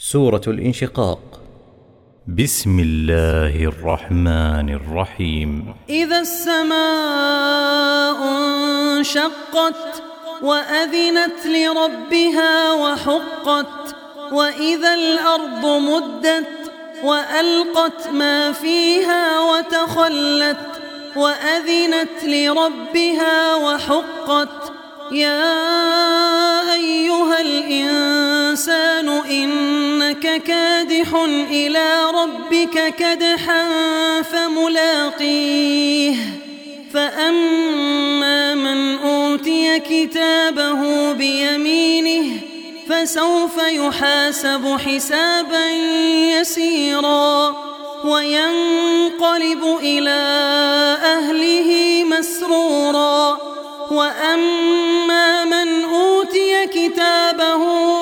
سورة الانشقاق. بسم الله الرحمن الرحيم. إذا السماء انشقت وأذنت لربها وحقت وإذا الأرض مدت وألقت ما فيها وتخلت وأذنت لربها وحقت يا أيها الإنسان إنك كادح إلى ربك كدحا فملاقيه فأما من أوتي كتابه بيمينه فسوف يحاسب حسابا يسيرا وينقلب إلى أهله مسرورا وأما من أوتي كتابه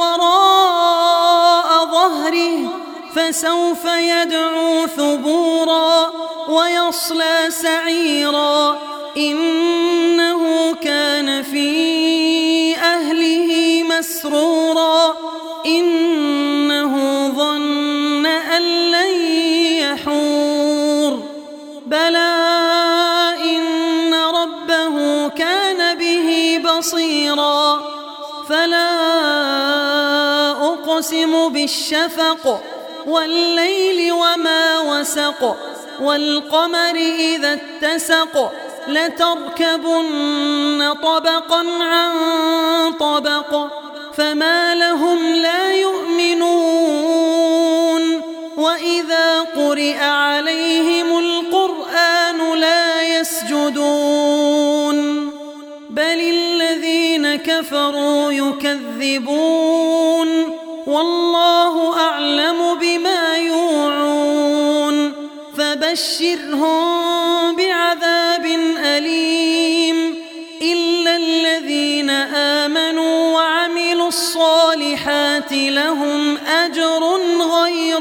وراء ظهره فسوف يدعو ثبورا ويصلى سعيرا إنه كان في أهله مسرورا إنه ظن أن لن يحور بلى إن ربه كان به بصيرا فلا أقسم بالشفق والليل وما وسق والقمر إذا اتسق لتركبن طبقا عن طبق فما لهم لا يؤمنون وإذا قرئ عليهم القرآن لا يسجدون بل الذين كفروا يكذبون والله أعلم بما يوعون فبشرهم بعذاب أليم إلا الذين آمنوا وعملوا الصالحات لهم أجر غير